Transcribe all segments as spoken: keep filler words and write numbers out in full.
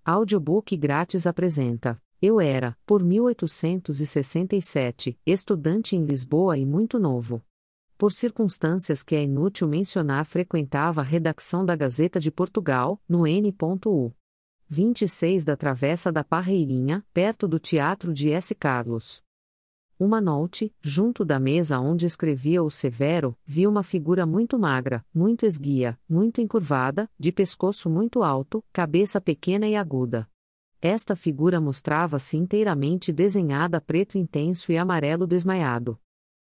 Audiobook grátis apresenta Eu Era, por mil oitocentos e sessenta e sete, estudante em Lisboa e muito novo. Por circunstâncias que é inútil mencionar, frequentava a redação da Gazeta de Portugal, no N U. vinte e seis da Travessa da Parreirinha, perto do Teatro de S. Carlos. Uma noite, junto da mesa onde escrevia o Severo, vi uma figura muito magra, muito esguia, muito encurvada, de pescoço muito alto, cabeça pequena e aguda. Esta figura mostrava-se inteiramente desenhada preto intenso e amarelo desmaiado.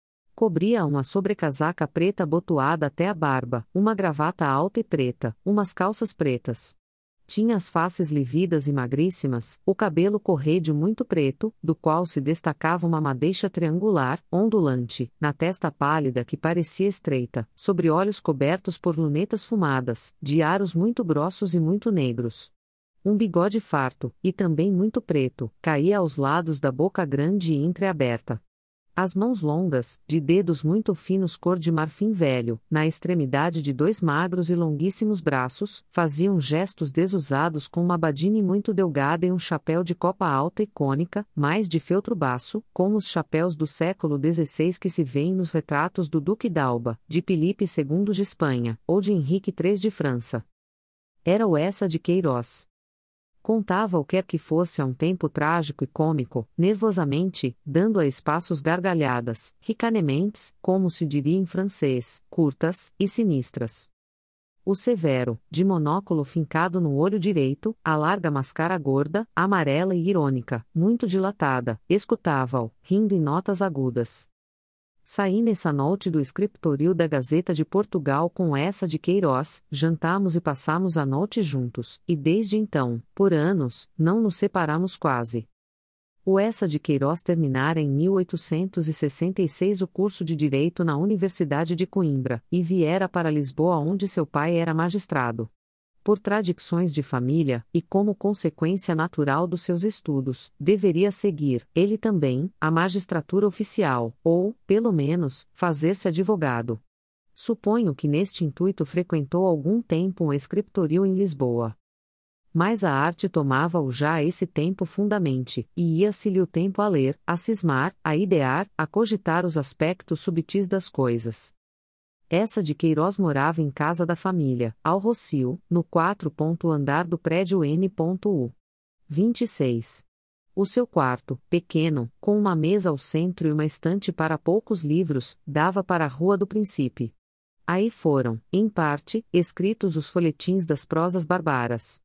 Cobria uma sobrecasaca preta abotoada até a barba, uma gravata alta e preta, umas calças pretas. Tinha as faces lividas e magríssimas, o cabelo corredio muito preto, do qual se destacava uma madeixa triangular, ondulante, na testa pálida que parecia estreita, sobre olhos cobertos por lunetas fumadas, de aros muito grossos e muito negros. Um bigode farto, e também muito preto, caía aos lados da boca grande e entreaberta. As mãos longas, de dedos muito finos cor de marfim velho, na extremidade de dois magros e longuíssimos braços, faziam gestos desusados com uma badine muito delgada e um chapéu de copa alta e cônica, mais de feltro baço, como os chapéus do século dezesseis que se vêem nos retratos do Duque d'Alba, de Filipe segundo de Espanha, ou de Henrique terceiro de França. Era o Eça de Queiroz. Contava o quer que fosse a um tempo trágico e cômico, nervosamente, dando a espaços gargalhadas, ricanementes, como se diria em francês, curtas, e sinistras. O Severo, de monóculo fincado no olho direito, a larga máscara gorda, amarela e irônica, muito dilatada, escutava-o, rindo em notas agudas. Saí nessa noite do escritório da Gazeta de Portugal com essa de Queiroz, jantamos e passamos a noite juntos, e desde então, por anos, não nos separamos quase. O Essa de Queiroz terminara em mil oitocentos e sessenta e seis o curso de Direito na Universidade de Coimbra, e viera para Lisboa onde seu pai era magistrado. Por tradições de família, e como consequência natural dos seus estudos, deveria seguir, ele também, a magistratura oficial, ou, pelo menos, fazer-se advogado. Suponho que neste intuito frequentou algum tempo um escritório em Lisboa. Mas a arte tomava-o já a esse tempo fundamente, e ia-se-lhe o tempo a ler, a cismar, a idear, a cogitar os aspectos subtis das coisas. Essa de Queiroz morava em casa da família, ao Rocio, no quarto andar do prédio N U. vinte e seis. O seu quarto, pequeno, com uma mesa ao centro e uma estante para poucos livros, dava para a Rua do Príncipe. Aí foram, em parte, escritos os folhetins das prosas barbaras.